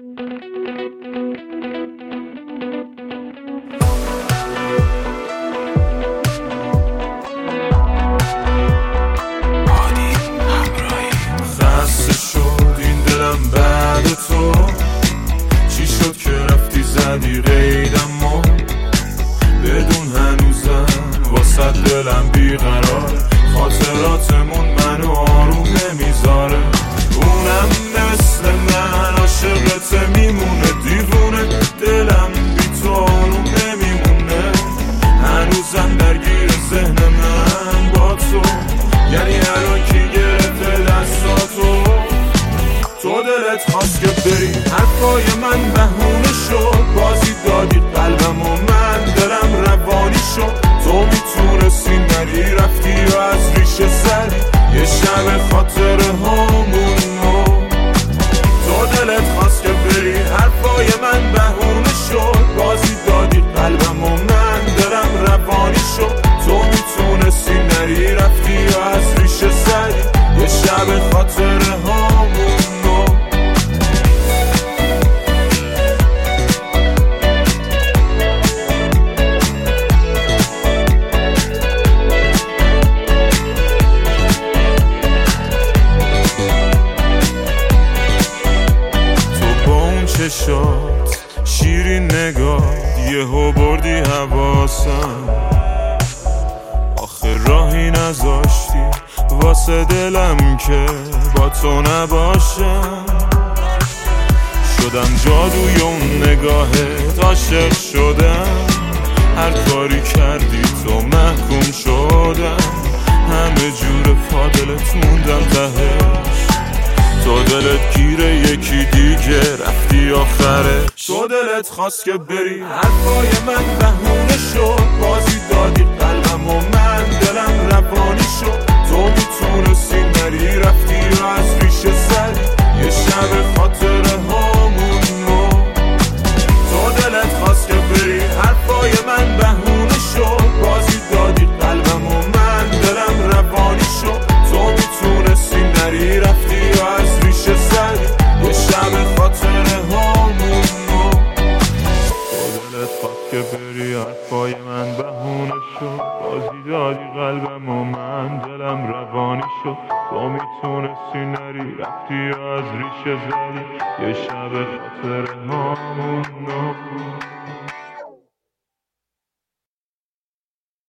خسته شد این دلم بعد تو، چی شد که رفتی زدی قیدم و بدون هنوزم واسه دلم بیقرار. خاطراتمون منو آروم نمیذاره، اونم مثل من عاشقت میمونه دیوونه. دلم بی تو آروم نمیمونه، هنوزم درگیر ذهن من با تو. یعنی الان کی گرفته دستاتو؟ تو دلت خواست که بری، حرفای من بهونه شد. بازی دادی قلبم و من دلم روانی شد. تو میتونستی نری، رفتی و از ریشه زدی یه شب خاطره هامونو. تو دلت خواست که بری، حرفای من بهونه شد. بازی دادی قلبم و من دلم روانی شد. تو میتونستی نری، رفتی و از ریشه زدی یه شب خاطره هامونو. چشات شیرین نگاه یهو بردی حواسم، آخه راهی نذاشتی واسه دلم که با تو نباشم. شدم جادوی اون نگاهت، عاشق شدم. هر کاری کردی تو محکوم شدم، همه جور پادلت موندم تهش. تو دلت گیره یکی دیگه، رفتی آخره. تو دلت خواست که بری، حرفای من بهونه شد. بازی دادی قلبم و من دلم روانی شد. تو میتونستی نری، رفتی و از ریشه زدی یه شب خاطره هامونو. تو دلت خواست که بری، حرفای من بهونه شد. بازی دادی قلبم و من دلم روانی شد. تو میتونستی نری، رفتی و از ریشه زدی یه شب خاطره هامونو. تو دلت خواست که بری، حرفای من بهونه شد. بازی دادی قلبم و من دلم روانی شد. تو میتونستی نری، رفتی و از ریشه زدی یه شب خاطره هامونو.